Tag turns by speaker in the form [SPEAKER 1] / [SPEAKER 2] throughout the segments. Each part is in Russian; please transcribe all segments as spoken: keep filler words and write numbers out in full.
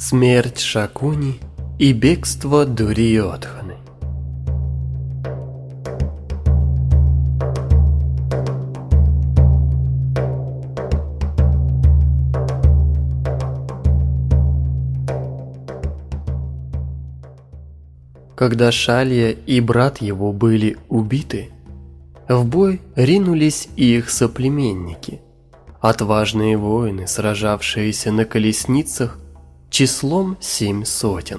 [SPEAKER 1] Смерть Шакуни и бегство Дурьёдханы. Когда Шалья и брат его были убиты, в бой ринулись и их соплеменники, отважные воины, сражавшиеся на колесницах числом семь сотен.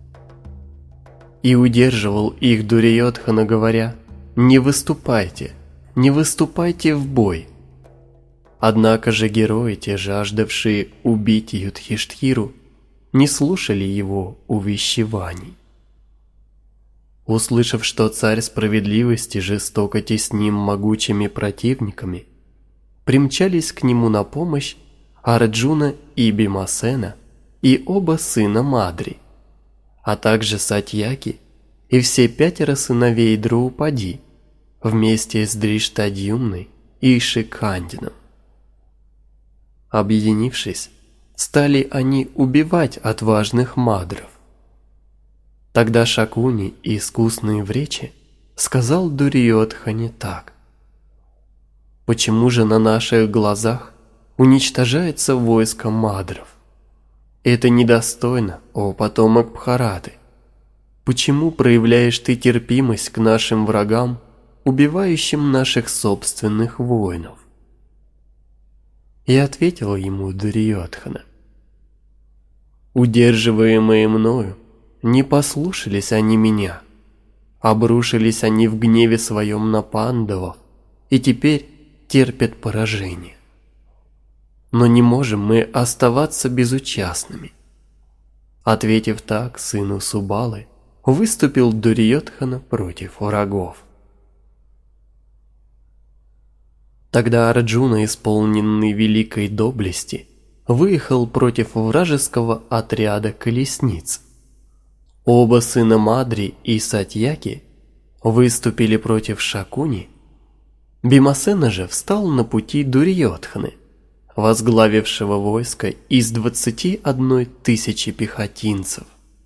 [SPEAKER 1] И удерживал их Дурьёдхана, говоря: «Не выступайте, не выступайте в бой». Однако же герои, те жаждавшие убить Юдхиштхиру, не слушали его увещеваний. Услышав, что царь справедливости жестоко тесним могучими противниками, примчались к нему на помощь Арджуна и Бимасена и оба сына Мадри, а также Сатьяки и все пятеро сыновей Драупади вместе с Дриштадьюмной и Шикхандином. Объединившись, стали они убивать отважных мадров. Тогда Шакуни, искусный в речи, сказал Дурьёдхане так: «Почему же на наших глазах уничтожается войско мадров? Это недостойно, о потомок Бхараты. Почему проявляешь ты терпимость к нашим врагам, убивающим наших собственных воинов?» И ответил ему Дурьёдхана: «Удерживаемые мною, не послушались они меня, обрушились они в гневе своем на пандавов и теперь терпят поражение. Но не можем мы оставаться безучастными». Ответив так сыну Субалы, выступил Дурьёдхана против врагов. Тогда Арджуна, исполненный великой доблести, выехал против вражеского отряда колесниц. Оба сына Мадри и Сатьяки выступили против Шакуни. Бимасена же встал на пути Дурьёдханы, возглавившего войско из двадцати одной тысячи пехотинцев.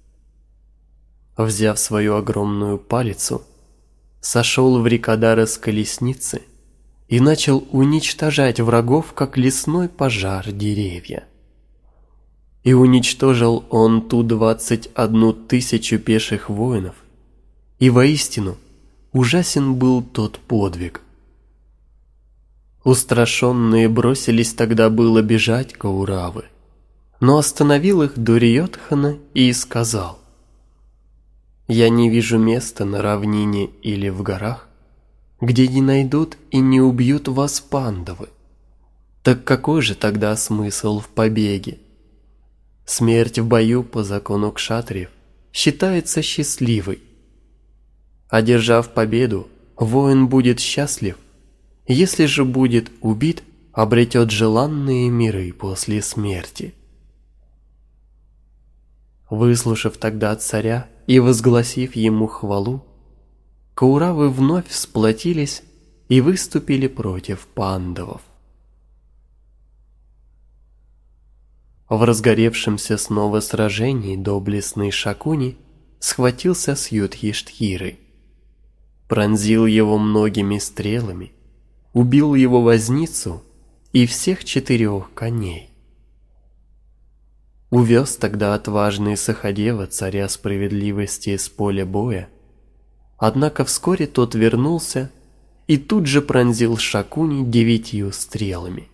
[SPEAKER 1] Взяв свою огромную палицу, сошел Врикадара с колесницы и начал уничтожать врагов, как лесной пожар, деревья. И уничтожил он ту двадцать одну тысячу пеших воинов, и воистину ужасен был тот подвиг. Устрашенные бросились тогда было бежать Кауравы, но остановил их Дурьёдхана и сказал: «Я не вижу места на равнине или в горах, где не найдут и не убьют вас пандавы. Так какой же тогда смысл в побеге? Смерть в бою по закону кшатриев считается счастливой. Одержав победу, воин будет счастлив, если же будет убит, обретет желанные миры после смерти». Выслушав тогда царя и возгласив ему хвалу, Кауравы вновь сплотились и выступили против пандавов. В разгоревшемся снова сражении доблестный Шакуни схватился с Юдхиштхирой, пронзил его многими стрелами, убил его возницу и всех четырех коней. Увез тогда отважный Сахадева царя справедливости с поля боя, однако вскоре тот вернулся и тут же пронзил Шакуни девятью стрелами.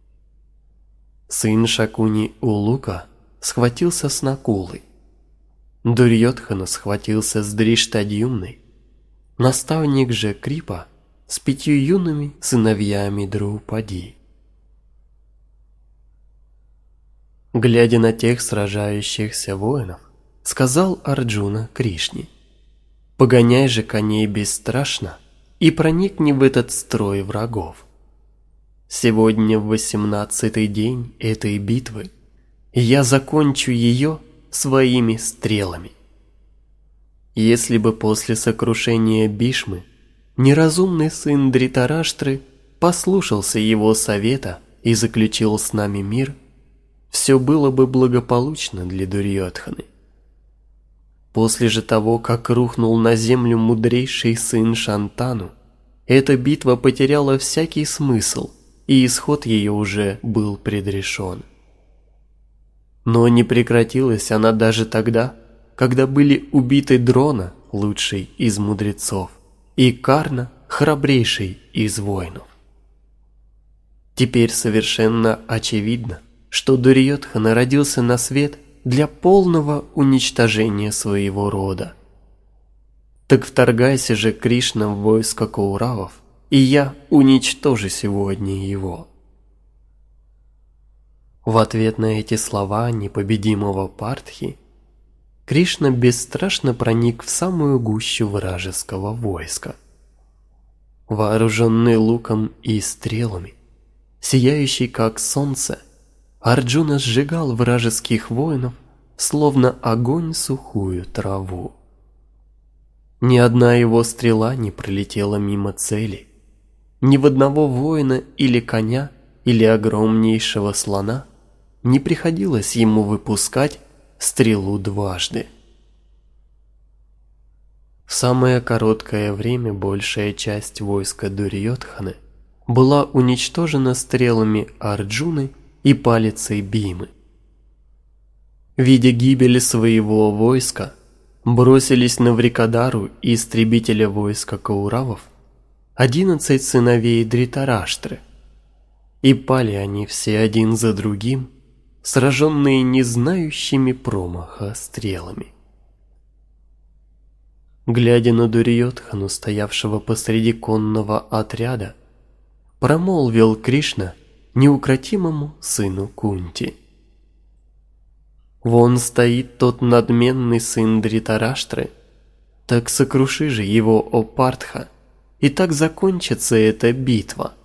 [SPEAKER 1] Сын Шакуни Улука схватился с Накулой, Дурьёдхана схватился с Дриштадьюмной, наставник же Крипа с пятью юными сыновьями Драупади. Глядя на тех сражающихся воинов, сказал Арджуна Кришне: «Погоняй же коней бесстрашно и проникни в этот строй врагов. Сегодня в восемнадцатый день этой битвы я закончу ее своими стрелами». Если бы после сокрушения Бишмы неразумный сын Дритараштры послушался его совета и заключил с нами мир, все было бы благополучно для Дурьёдханы. После же того, как рухнул на землю мудрейший сын Шантану, эта битва потеряла всякий смысл, и исход ее уже был предрешен. Но не прекратилась она даже тогда, когда были убиты Дрона, лучший из мудрецов, и Карна, храбрейший из воинов. Теперь совершенно очевидно, что Дурьёдхана родился на свет для полного уничтожения своего рода. Так вторгайся же, Кришна, в войско Кауравов, и я уничтожу сегодня его. В ответ на эти слова непобедимого Партхи Кришна бесстрашно проник в самую гущу вражеского войска. Вооруженный луком и стрелами, сияющий как солнце, Арджуна сжигал вражеских воинов, словно огонь сухую траву. Ни одна его стрела не пролетела мимо цели. Ни в одного воина или коня, или огромнейшего слона не приходилось ему выпускать стрелу дважды. В самое короткое время большая часть войска Дурьёдханы была уничтожена стрелами Арджуны и палицей Бимы. Видя гибель своего войска, бросились на Врикадару и истребителя войска Кауравов одиннадцать сыновей Дритараштры, и пали они все один за другим, сраженные не знающими промаха стрелами. Глядя на Дурьёдхану, стоявшего посреди конного отряда, промолвил Кришна неукротимому сыну Кунти: «Вон стоит тот надменный сын Дритараштры, так сокруши же его, о Партха, и так закончится эта битва».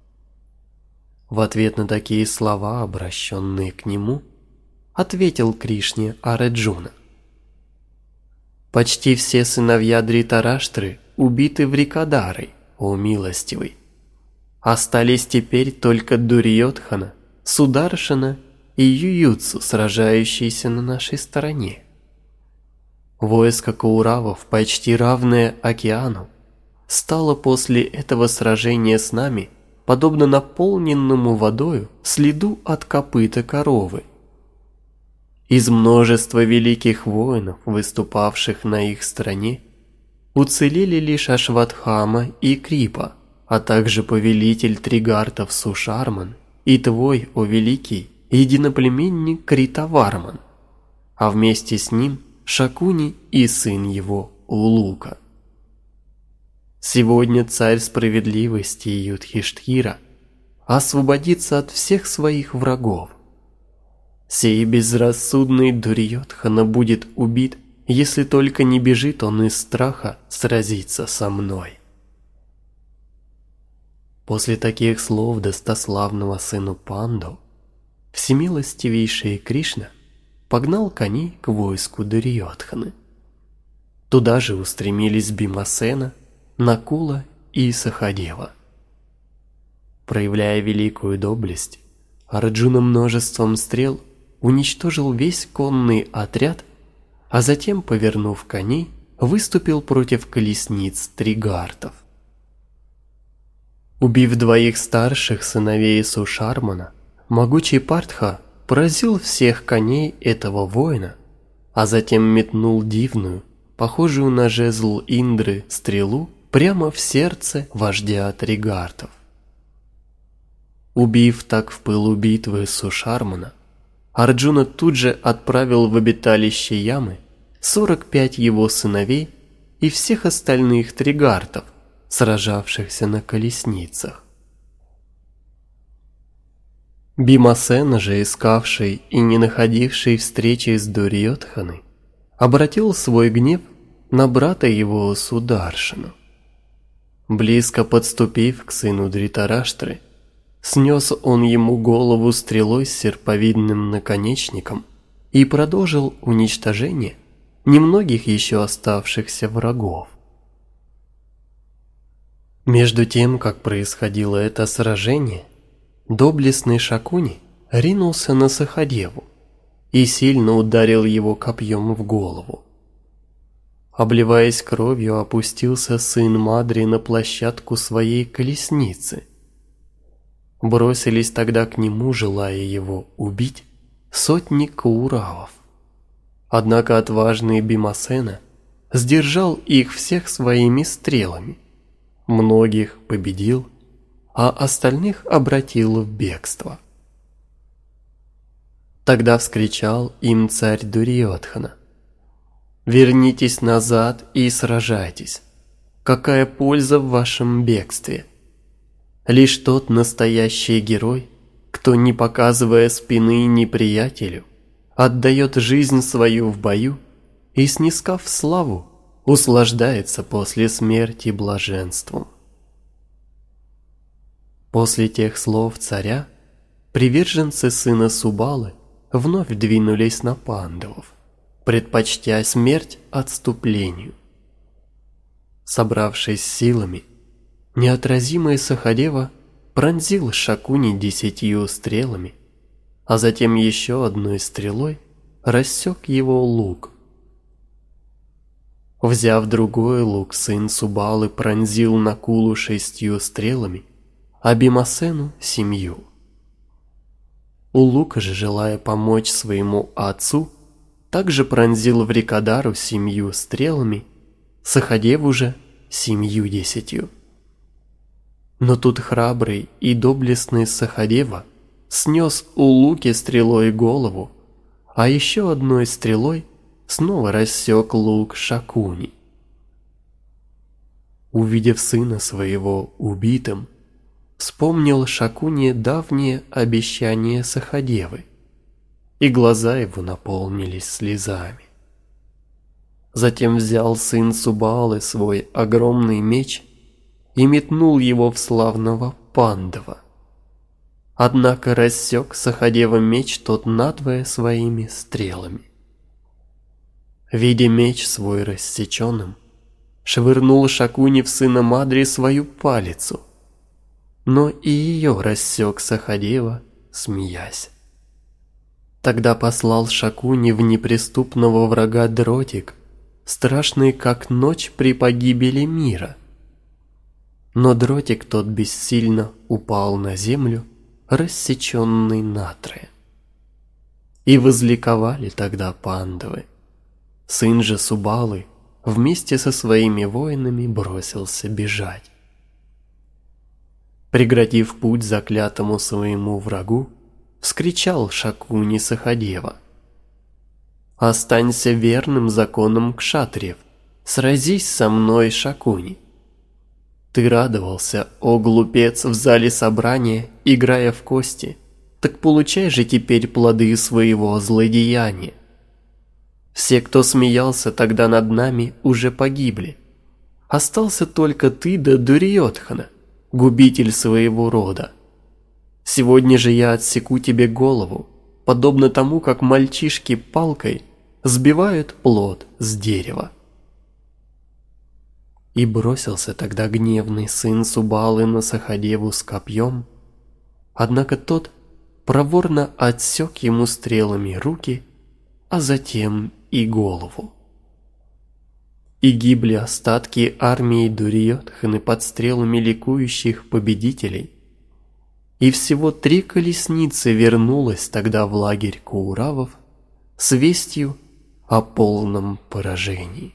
[SPEAKER 1] В ответ на такие слова, обращенные к нему, ответил Кришне Арджуна: «Почти все сыновья Дритараштры убиты Врикадарой, о милостивый. Остались теперь только Дурьёдхана, Сударшана и Ююцу, сражающиеся на нашей стороне. Войско Кауравов, почти равное океану, стало после этого сражения с нами подобно наполненному водою следу от копыта коровы. Из множества великих воинов, выступавших на их стороне, уцелели лишь Ашватхама и Крипа, а также повелитель Тригартов Сушарман и твой, о великий, единоплеменник Критаварман, а вместе с ним Шакуни и сын его Улука. Сегодня царь справедливости Юдхиштхира освободится от всех своих врагов. Сей безрассудный Дурьёдхана будет убит, если только не бежит он из страха сразиться со мной». После таких слов достославного сыну Панду всемилостивейший Кришна погнал коней к войску Дурьёдханы. Туда же устремились Бимасена, Накула и Сахадева. Проявляя великую доблесть, Арджуна множеством стрел уничтожил весь конный отряд, а затем, повернув коней, выступил против колесниц Тригартов. Убив двоих старших сыновей Сушармана, могучий Партха поразил всех коней этого воина, а затем метнул дивную, похожую на жезл Индры, стрелу прямо в сердце вождя Тригартов. Убив так в пылу битвы Сушармана, Арджуна тут же отправил в обиталище Ямы сорок пять его сыновей и всех остальных Тригартов, сражавшихся на колесницах. Бимасена же, искавший и не находивший встречи с Дурьёдханой, обратил свой гнев на брата его Сударшину. Близко подступив к сыну Дритараштры, снес он ему голову стрелой с серповидным наконечником и продолжил уничтожение немногих еще оставшихся врагов. Между тем, как происходило это сражение, доблестный Шакуни ринулся на Сахадеву и сильно ударил его копьем в голову. Обливаясь кровью, опустился сын Мадри на площадку своей колесницы. Бросились тогда к нему, желая его убить, сотни кауравов. Однако отважный Бимасена сдержал их всех своими стрелами, многих победил, а остальных обратил в бегство. Тогда вскричал им царь Дурьёдхана: «Вернитесь назад и сражайтесь. Какая польза в вашем бегстве? Лишь тот настоящий герой, кто, не показывая спины неприятелю, отдает жизнь свою в бою и, снискав славу, услаждается после смерти блаженством». После тех слов царя приверженцы сына Субалы вновь двинулись на пандавов, предпочтя смерть отступлению. Собравшись силами, неотразимый Сахадева пронзил Шакуни десятью стрелами, а затем еще одной стрелой рассек его лук. Взяв другой лук, сын Субалы пронзил Накулу шестью стрелами, а Бимасену семью. Улука же, желая помочь своему отцу, также пронзил Врикадару семью стрелами, Сахадеву же семью десятью. Но тут храбрый и доблестный Сахадева снес Улуке стрелой голову, а еще одной стрелой снова рассек лук Шакуни. Увидев сына своего убитым, вспомнил Шакуни давнее обещание Сахадевы, и глаза его наполнились слезами. Затем взял сын Субалы свой огромный меч и метнул его в славного Пандава. Однако рассек Сахадева меч тот надвое своими стрелами. Видя меч свой рассеченным, швырнул Шакуни в сына Мадри свою палицу, но и ее рассек Сахадева, смеясь. Тогда послал Шакуни в неприступного врага дротик, страшный как ночь при погибели мира. Но дротик тот бессильно упал на землю, рассеченный натрое. И возликовали тогда пандавы. Сын же Субалы вместе со своими воинами бросился бежать. Преградив путь заклятому своему врагу, вскричал Шакуни Сахадева: «Останься верным законам кшатриев, сразись со мной, Шакуни». Ты радовался, о глупец, в зале собрания, играя в кости, так получай же теперь плоды своего злодеяния. Все, кто смеялся тогда над нами, уже погибли. Остался только ты да Дурьёдхана, губитель своего рода. Сегодня же я отсеку тебе голову, подобно тому, как мальчишки палкой сбивают плод с дерева. И бросился тогда гневный сын Субалы на Сахадеву с копьем, однако тот проворно отсек ему стрелами руки, а затем и голову. И гибли остатки армии Дурьёдханы под стрелами ликующих победителей, и всего три колесницы вернулось тогда в лагерь кауравов с вестью о полном поражении.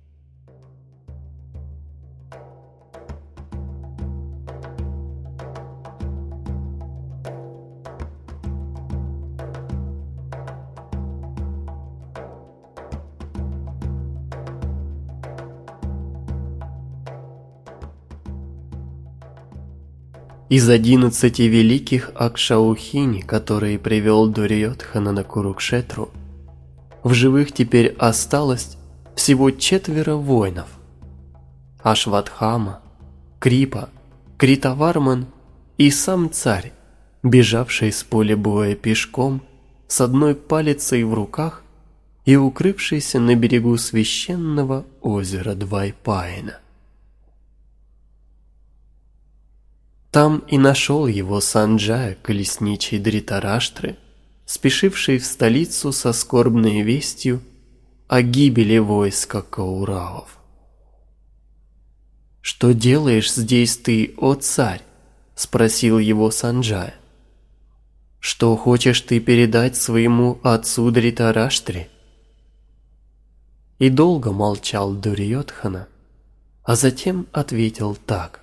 [SPEAKER 1] Из одиннадцати великих Акшаухини, которые привел Дурьёдхана на Курукшетру, в живых теперь осталось всего четверо воинов: Ашватхама, Крипа, Критаварман и сам царь, бежавший с поля боя пешком с одной палицей в руках и укрывшийся на берегу священного озера Двайпаяна. Там и нашел его Санджая, колесничий Дритараштры, спешивший в столицу со скорбной вестью о гибели войска Кауравов. «Что делаешь здесь ты, о царь?» – спросил его Санджая. «Что хочешь ты передать своему отцу Дритараштре?» И долго молчал Дурьёдхана, а затем ответил так.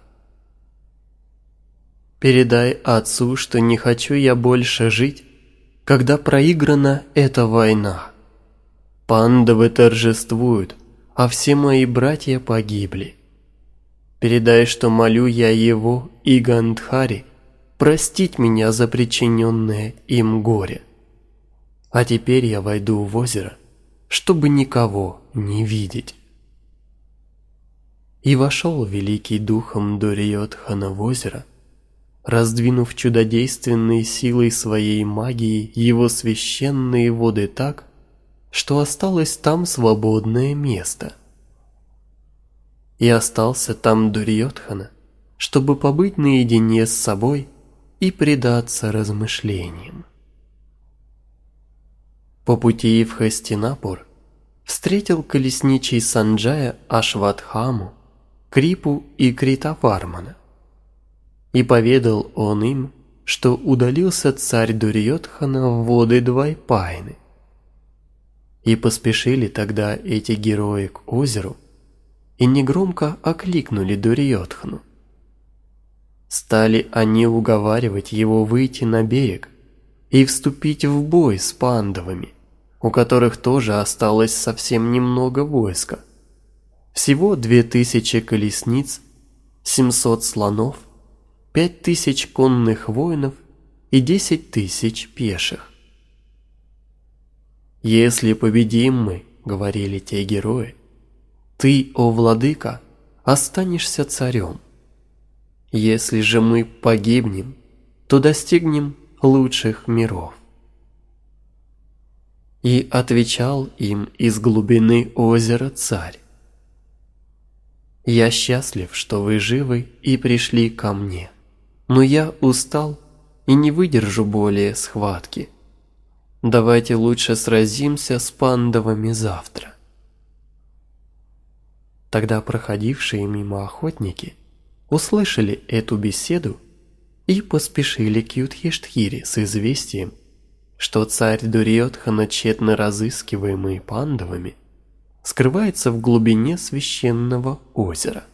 [SPEAKER 1] «Передай отцу, что не хочу я больше жить, когда проиграна эта война. Пандавы торжествуют, а все мои братья погибли. Передай, что молю я его и Гандхари простить меня за причиненное им горе. А теперь я войду в озеро, чтобы никого не видеть». И вошел великий духом Дурьёдхана в озеро, раздвинув чудодейственной силой своей магии его священные воды так, что осталось там свободное место. И остался там Дурьёдхана, чтобы побыть наедине с собой и предаться размышлениям. По пути в Хастинапур встретил колесничий Санджая Ашватхаму, Крипу и Критавармана. И поведал он им, что удалился царь Дурьёдхана в воды Двайпайны. И поспешили тогда эти герои к озеру, и негромко окликнули Дурьёдхану. Стали они уговаривать его выйти на берег и вступить в бой с пандавами, у которых тоже осталось совсем немного войска. Всего две тысячи колесниц, семьсот слонов, пять тысяч конных воинов и десять тысяч пеших. «Если победим мы, — говорили те герои, — ты, о владыка, останешься царем. Если же мы погибнем, то достигнем лучших миров». И отвечал им из глубины озера царь: «Я счастлив, что вы живы и пришли ко мне. Но я устал и не выдержу более схватки. Давайте лучше сразимся с пандавами завтра». Тогда проходившие мимо охотники услышали эту беседу и поспешили к Юдхиштхире с известием, что царь Дурьёдхана, тщетно разыскиваемый пандавами, скрывается в глубине священного озера.